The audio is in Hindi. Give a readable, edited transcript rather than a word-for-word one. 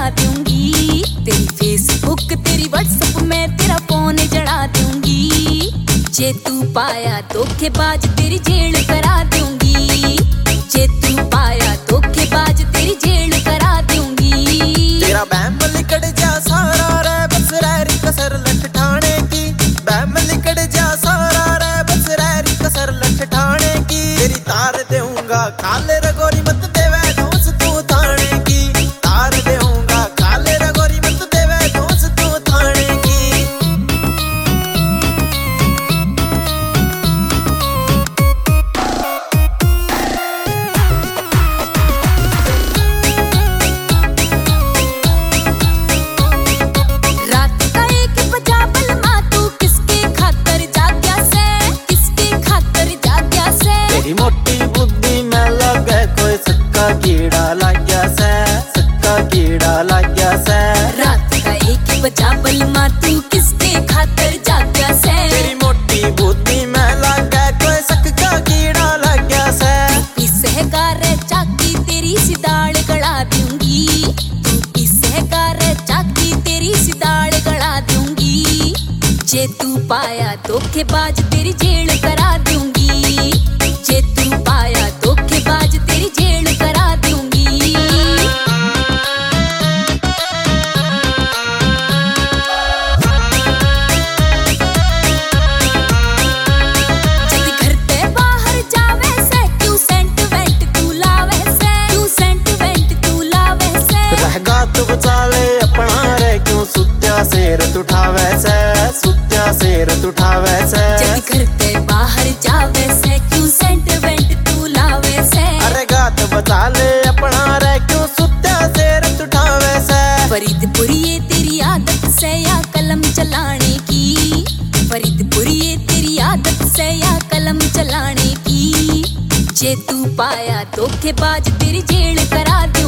दूंगी। तेरी फेसबुक तेरी व्हाट्सएप में तेरा फोन जड़ा दूंगी। जे तू पाया धोखेबाज तेरी जेल करा दूंगी। जे तू पाया धोखेबाज तेरी जेल करा दूंगी। तेरा बैम लिकड़ जा सारा रे बस रैरी कसर लठ ठाणे की। बैम लिकड़ जा सारा रे बस रैरी कसर लठ ठाणे की। तेरी तार देऊंगा काले रगोरी मत देवे दोस तू थाने की। तार देऊंगा काले रगोरी मत देवे दोस तू थाने की। मोटी बुद्धि में लगे कोई सक्का कीड़ा लग गया से। सक्का कीड़ा लग गया से। रात का 1 बजा बलमा तू किसके खातर जागया से। तेरी मोटी बुद्धि में लगे कोई सक्का कीड़ा लग गया से। पिसहकार चाकी तेरी सिदाड़ गड़ा दूंगी। तू पिसहकार चाकी तेरी सिदाड़ गड़ा दूंगी। जे तू पाया धोखेबाज तेरी जेल करा दूंगी। जे तू पाया धोखेबाज तेरी जेल करा दूंगी। जब घर ते बाहर जावे से क्यों सेंट वेंट तू लावे से। क्यों सेंट वेंट तू लावे से। रहगा तू बचा ले अपना रे क्यों सुत्या शेर उठावे से। सुत्या शेर उठावे से। जब घर ते बाहर जावे से क्यों सेंट वेंट तू लावे से। अरे गात बचा ले अपना रे क्यों सुत्या शेर उठावे से। फरीदपुर ये तेरी आदत से या कलम चलाने की। फरीदपुर ये तेरी आदत से या कलम चलाने की। जे तू पाया धोखेबाज तेरी जेल करा